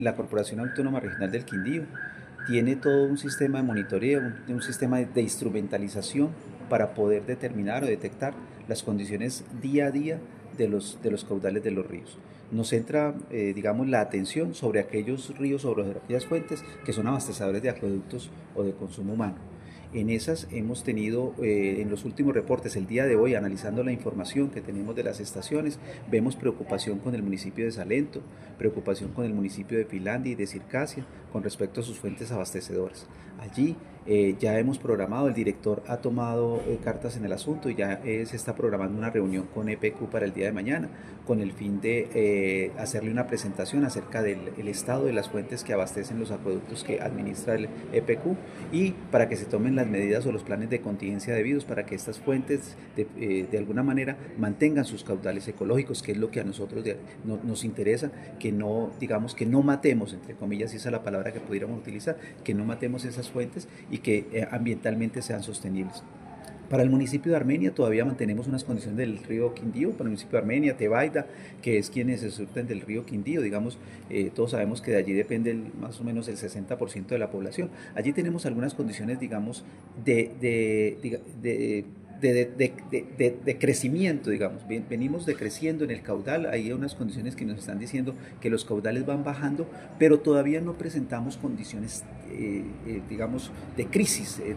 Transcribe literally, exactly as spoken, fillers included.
La Corporación Autónoma Regional del Quindío tiene todo un sistema de monitoreo, un, un sistema de, de instrumentalización para poder determinar o detectar las condiciones día a día de los, de los caudales de los ríos. Nos centra, eh, digamos, la atención sobre aquellos ríos, sobre aquellas fuentes que son abastecedores de acueductos o de consumo humano. En esas hemos tenido, eh, en los últimos reportes, el día de hoy, analizando la información que tenemos de las estaciones, vemos preocupación con el municipio de Salento, preocupación con el municipio de Finlandia y de Circasia con respecto a sus fuentes abastecedoras. Allí eh, ya hemos programado, el director ha tomado eh, cartas en el asunto y ya eh, se está programando una reunión con E P Q para el día de mañana, con el fin de eh, hacerle una presentación acerca del el estado de las fuentes que abastecen los acueductos que administra el E P Q y para que se tomen las medidas o los planes de contingencia debidos para que estas fuentes de, eh, de alguna manera mantengan sus caudales ecológicos, que es lo que a nosotros de, no, nos interesa, que no, digamos, que no matemos, entre comillas, esa es la palabra que pudiéramos utilizar, que no matemos esas fuentes y que eh, ambientalmente sean sostenibles. Para el municipio de Armenia todavía mantenemos unas condiciones del río Quindío, para el municipio de Armenia, Tebaida, que es quienes se surten del río Quindío, digamos, eh, todos sabemos que de allí depende el, más o menos el sesenta por ciento de la población. Allí tenemos algunas condiciones, digamos, de, de, de, de de, de, de, de, de, crecimiento, digamos. Venimos decreciendo en el caudal, hay unas condiciones que nos están diciendo que los caudales van bajando, pero todavía no presentamos condiciones, eh, eh, digamos, de crisis. Eh,